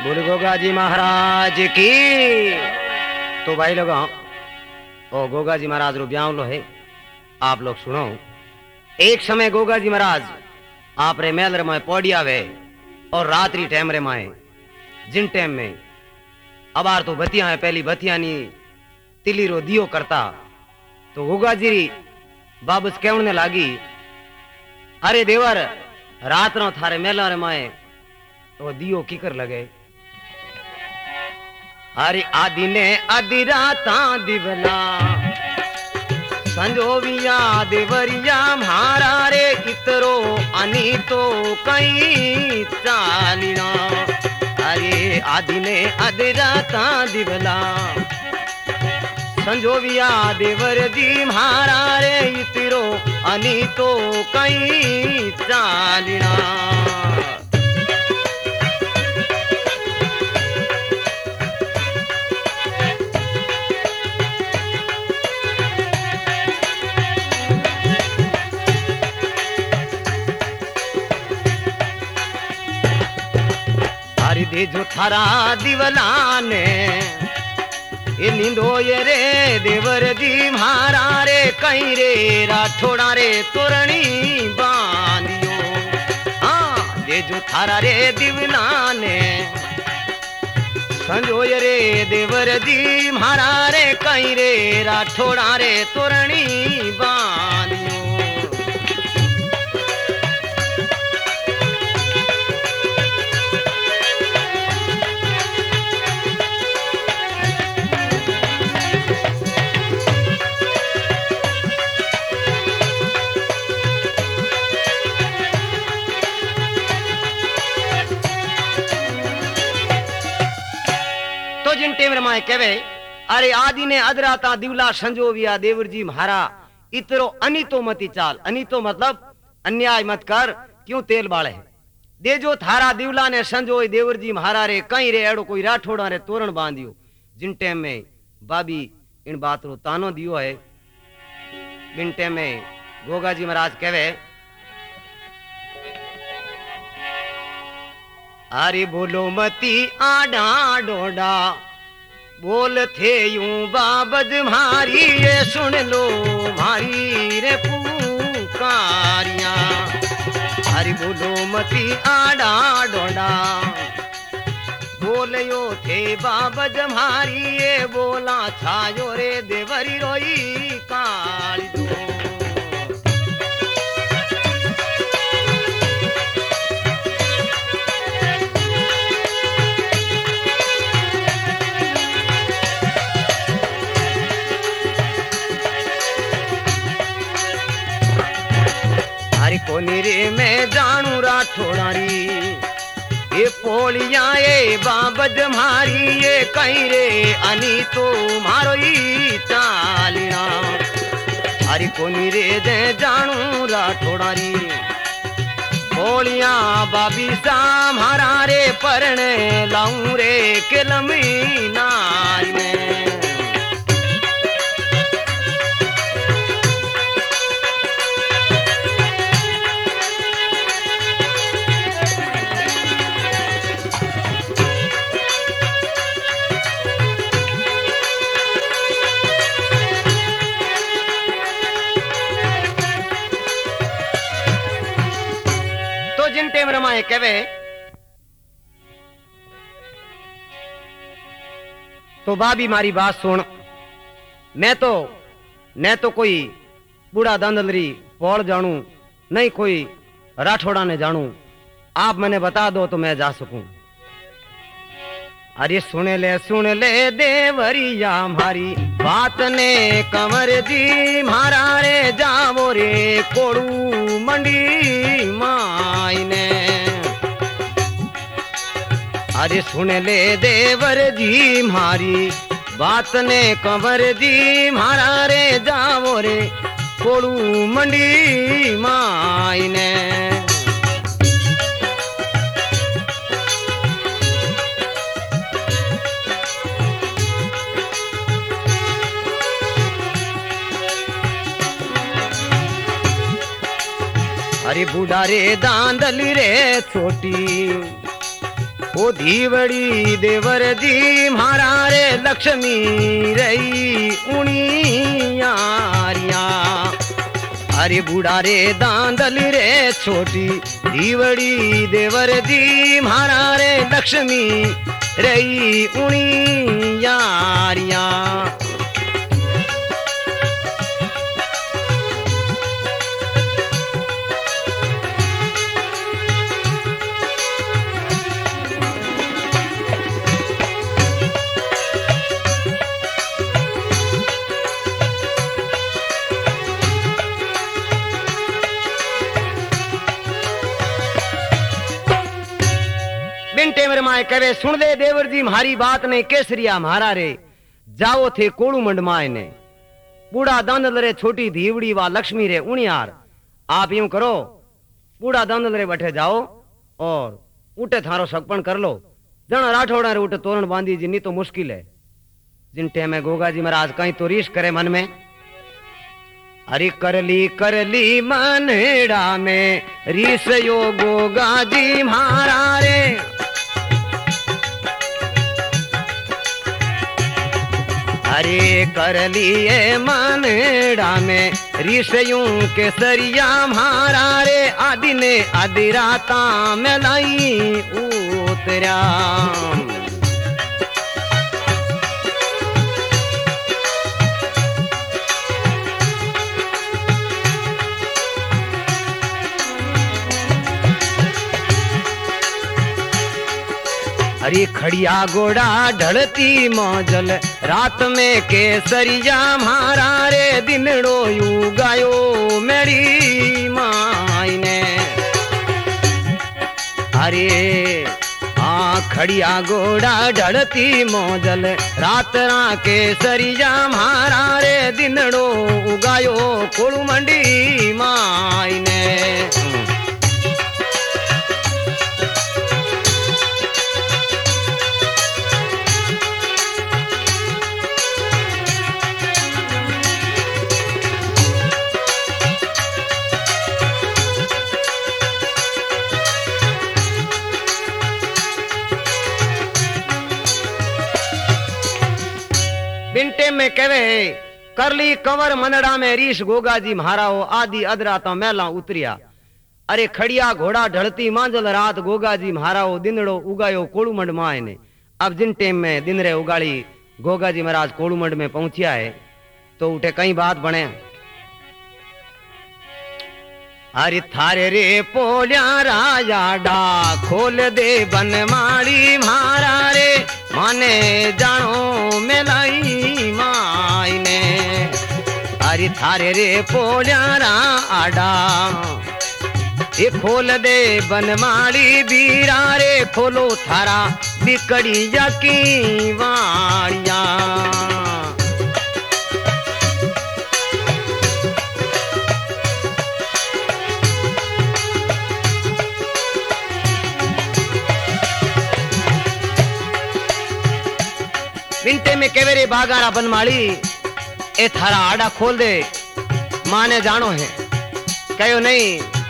बोल गोगा जी महाराज की। तो भाई लोग ओ गोगा जी महाराज रो ब्याह लो है, आप लोग सुनो। एक समय गोगा जी महाराज आप रे मेल रे माए पौड़ी आवे और रात्रि टाइम रे माए जिन टाइम में अबार तो बतिया है, पहली बतिया नी तिली रो दियो करता तो गोगा जी बाबस कहने लागी, अरे देवर रात नो थारे मेला रे माए तो दियो किकर लगे। अरे आदि ने आदि राता दिवला संजोविया देवरिया म्हारा रे इतरो अनी तो कई चालिना। अरे आदि ने आदि राता दिवला संजोविया देवर जी म्हारा रे इतरो अनी तो कई चालिना। दे जो थारा दिवला ने ये नींदो ये रे देवर जी म्हारा रे कहीं रे राठोड़ा रे तोरणी बांधियो। हाँ दे जो थारा रे दिवला ने संजो ये रे देवर जी म्हारा रे कहीं रे राठोड़ा रे तोरणी बांधियो। जिन टेमर माए कहवे, अरे आदि ने अदराता दिवला संजोविया देवर जी म्हारा इतरो अनितो मती चाल। अनितो मतलब अन्याय मत कर, क्यों तेल बाले दे जो थारा दिवला ने संजोई देवर जी म्हारा रे कहीं रे एड़ो कोई राठोड़ा रे तोरण बांधियो। जिन टेम में बाबी इन बात रो तानो दियो है, बिन टेम में गोगा जी महाराज कहवे, अरे बोलो मती आडा डोडा बोल थे यूं बाबद म्हारी ये सुन लो म्हारी रे पुकारिया। अरे बोलो मती आडा डोडा बोलियो थे बाबद म्हारी ये बोला छायो रे देवरी रोई काली दो। कोनी रे मैं जानू राठोड़ा री ये पोलिया ये बाबद म्हारी ये कहीं रे अनी तो मारो ही चालिना। अरे कोनी रे दे जानू राठोड़ा री पोलिया बाबी सा म्हारा रे परने लाऊं रे के लमी नारी में। जिन टेम रमाए कहवे, तो बाबी मारी बात सुन, मैं तो न तो कोई बूढ़ा दंदलरी पौड़ जानू नहीं कोई राठौड़ा ने जानू, आप मैंने बता दो तो मैं जा सकूं। अरे सुन ले देवरिया हमारी बात ने कंवर जी म्हारा रे जावो रे कोड़ू मंडी माई ने। अरे सुन ले देवर जी म्हारी बात ने कंवर जी म्हारा रे जावो रे कोड़ू मंडी माई ने। अरे बूढ़ा रे दांदली रे छोटी ओ धीवड़ी देवर जी म्हारा रे लक्ष्मी रही उणी यारिया। अरे बूढ़ा रे दांदल रे छोटी धीवड़ी देवर जी म्हारा रे लक्ष्मी रही उणी यारिया। बिनटे मेरे माए कहे सुन दे देवर जी म्हारी बात ने केसरिया म्हारा रे जाओ थे कोड़ू मंड माए ने बूढ़ा दांदल रे छोटी धीवड़ी वा लक्ष्मी रे उणियार। आप यूं करो बूढ़ा दांदल रे बैठे जाओ और उठे थारो सकपन कर लो जन राठौड़ा रे उठे तोरण बांधी जी नहीं तो मुश्किल है। जिनटे में गोगा जी महाराज कहीं तो रीश करे मन में। अरे करली मनड़ा में रीस यो गोगा जी म्हारा रे। अरे कर लिए मनड़ा में ऋषियों के सरिया म्हारा रे आदि ने आदि राता में लाई उतरा। अरे खड़िया गोड़ा ढलती मौजल रात में केसरिया म्हारा रे दिनड़ो यू गायो मेरी माई ने। अरे खड़िया गोड़ा ढलती मौजल रात रा केसरिया म्हारा रे दिनड़ो उगायो कोड़ू मंडी माई ने। बिनटे में कहे करली कंवर मनड़ा में रीश गोगा जी म्हारा हो आदि अदरा तो मैला उतरिया। अरे खड़िया घोड़ा ढलती मांजल रात गोगा जी म्हारा हो दिनड़ो उगायो कोड़ू मंड माए ने। अब जिन टेम में दिन रे उगाड़ी गोगा जी महाराज कोड़ू मंड में पहुंचिया है तो उठे कई बात बने। अरे थारे रे पोलिया राजा डा खोल दे बनमाड़ी म्हारा रे माने जानो मेलाई माई ने। अरे थारे रे पोलिया राडा ये खोल दे बनमाड़ी बीरा रे खोलो थारा बिकड़ी जाकी वाड़िया। बिनते में केवेरे बागारा बनमाली ए थारा आड़ा खोल दे माने जानो है कहो नहीं।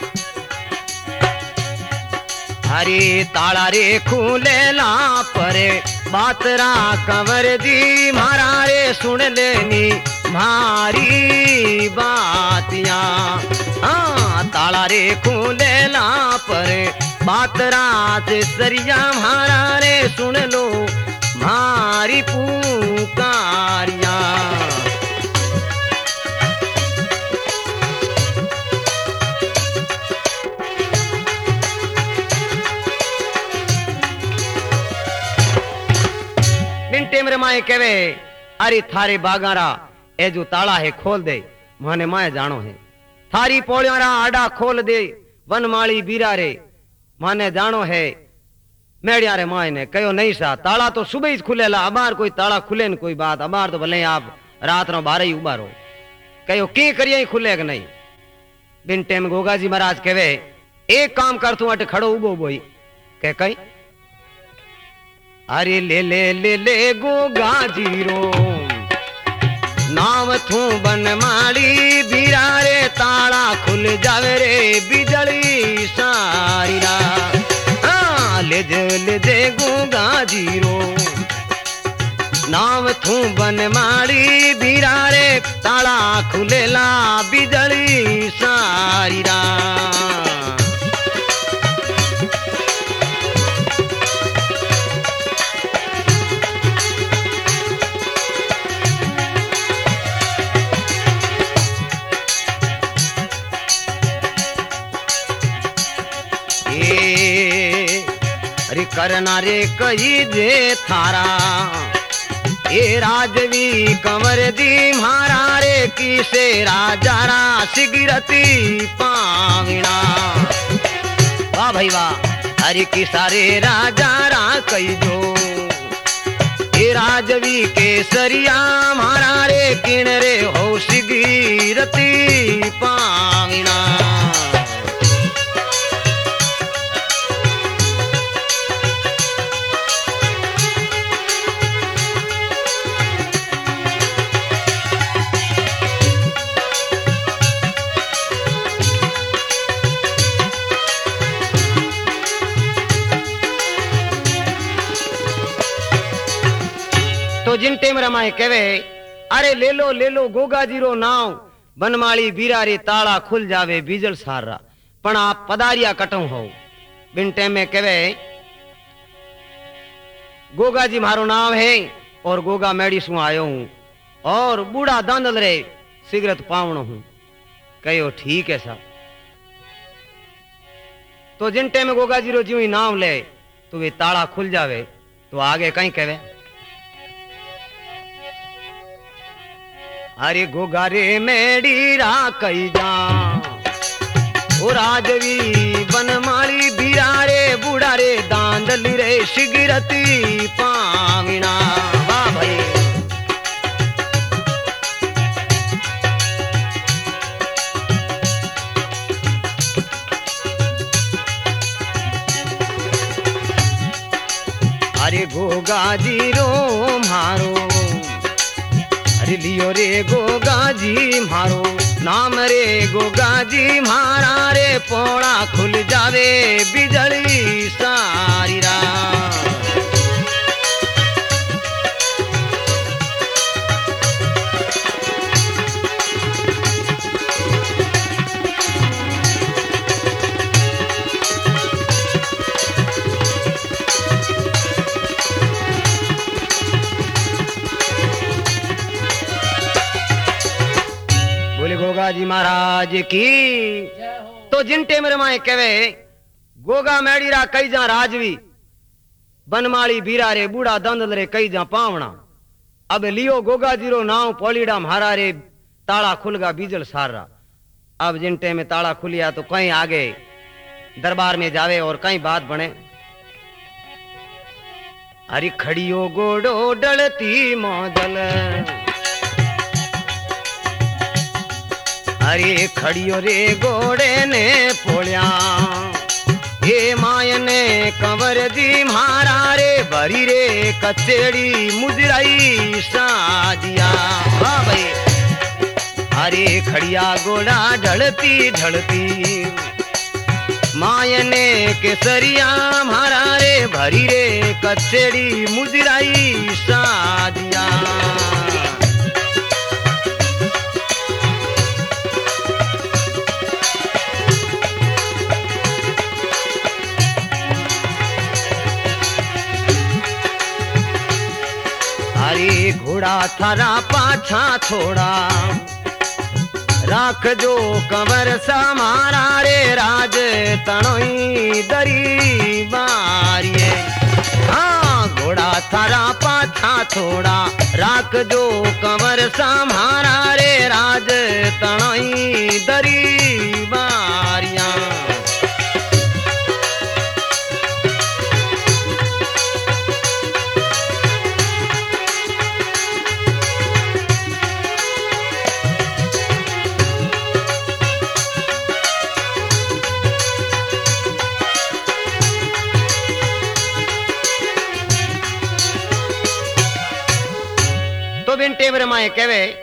हरी ताला रे खूले ला परे बातरा कंवर जी म्हारा रे सुन लेनी म्हारी बातिया। हाँ ताला रे खूले ला परे बातरा से सरिया म्हारा रे सुन लो म्हारी पुकारिया। बिनटे मेरे माए कहे अरे थारे बागारा ए जो ताला है खोल दे माने माए जानो है। थारी पोलियारा आडा खोल दे वनमाली बीरा रे माने जानो है मेड़िया रे माए ने कहो नहीं सा ताला तो सुबह ही खुलेला अबार कोई ताला खुले न कोई बात अबार तो भले आप रात नो 12 ही उबारो कहो की करिए खुले कि नहीं। बिन टेम गोगा जी महाराज कहे एक काम कर तू अट खड़ो उबो बोई कह कहीं। अरे ले गोगा जीरो नाम थू बनमाली बीरा रे ताला खुल जावे रे बिजली सारी रा। ले जे गोगा जीरो नाव थू बनमाड़ी बीरा रे ताला खुलेला बिजली सारी रात अरे करना रे कही जे थारा ये राजवी कंवर दी म्हारा रे किसे राजारा सिगरती पाविना वाह भाई वाह अरे किसा रे राजारा कही जो ये राजवी केसरिया म्हारा रे किण रे हो सिगरती पाविना तो जिन टेम रमाए कहे अरे ले लो गोगा जीरो नाव बनमाली बीरा रे ताला खुल जावे बीजल सारा पण आप पदारिया कटऊ हो बिन टेम में कहे गोगा जी मारो नाव है और गोगा मेड़ी सु आयो हूं और बूढ़ा दांदल रे सिगरेट पावण हूं कहो ठीक है साहब। तो जिन टेम में गोगा जीरो जी नाव ले तो वे ताला खुल जावे तो आगे कहीं कहे अरे गोगा रे मेड़ी रा कई जा ओ राजवी बनमाली बीरा रे बूढ़ा रे दांदल रे सिगरती पाविना वाह भाई अरे गोगा जी रो मारो अरे लियो रे गोगा जी मारो नाम रे गोगा जी मारा रे पोड़ा खुल जावे बिजली सारी रात गोगा जी महाराज की। तो जिन टेम रमाए कहे गोगा मेड़ीरा कई जा राजवी बनमाली बीरा रे बूढ़ा दंदल रे कई जा पावना अब लियो गोगा जीरो नाव पोलीड़ा म्हारा रे ताला खुलगा बीजल सारा। अब जिन टेम में ताला खुलिया तो कहीं आगे दरबार में जावे और कहीं बात बने हरी खड़ियो गोडो डलती मौजल अरे खड़ियो रे गोड़े ने पोलिया हे मायने कंवर दी म्हारा रे भरी रे कचेड़ी मुजराई साजिया हाँ भाई अरे खड़िया गोड़ा ढलती ढलती मायने केसरिया म्हारा रे भरी रे कचेड़ी मुजराई साजिया। घोड़ा थारा पाछा छोड़ा राख जो कंवर समारा रे राज तनोई दरी बारिये हाँ घोड़ा थारा पाछा छोड़ा राख जो कंवर समारा रे राज तनोई दरी बारिया। तो बिन टेमरे माए कहे